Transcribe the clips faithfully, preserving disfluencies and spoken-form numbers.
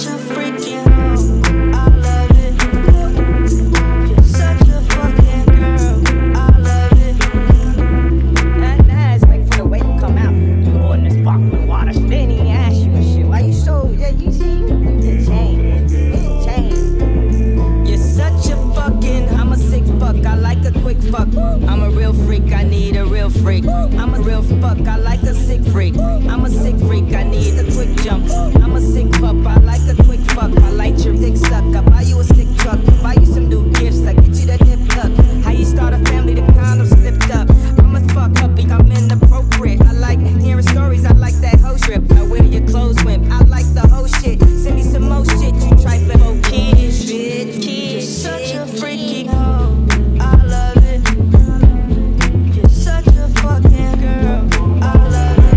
such a freaking hoe, I love it. You're such a fucking girl, I love it. That nice, like for the way you come out. You on the sparkling water, then he ask you and shit. Why you so, yeah, you see, you need to change. You need to change. You're such a fucking, I'm a sick fuck, I like a quick fuck. I'm a real freak, I need a real freak. I'm a real fuck, I like a sick freak. I'm a sick freak, I need a quick jump. I'm a sick pup, I like a quick fuck. I like your dick suck, I buy you a sick truck. I buy you some new gifts, I get you that hip tuck. How you start a family, the condom slipped up. I'm a fuck up, I'm inappropriate. I like hearing stories, I like that hoe strip. I wear your clothes wimp, I like the whole shit. Send me some more shit, you trifling whole kid shit, kid. You're such a freaking hoe, I love it. You're such a fucking girl, I love it.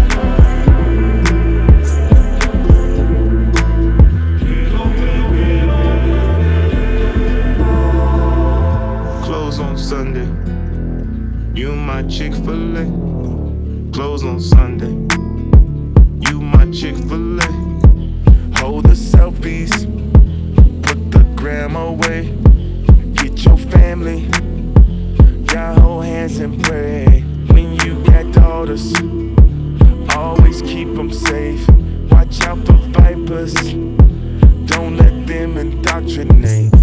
Close on Sunday, you my Chick-fil-A. Close on Sunday, you my Chick-fil-A. Hold the selfies, put the gram away. Get your family, y'all hold hands and pray. When you got daughters, always keep them safe. Watch out for vipers, don't let them indoctrinate.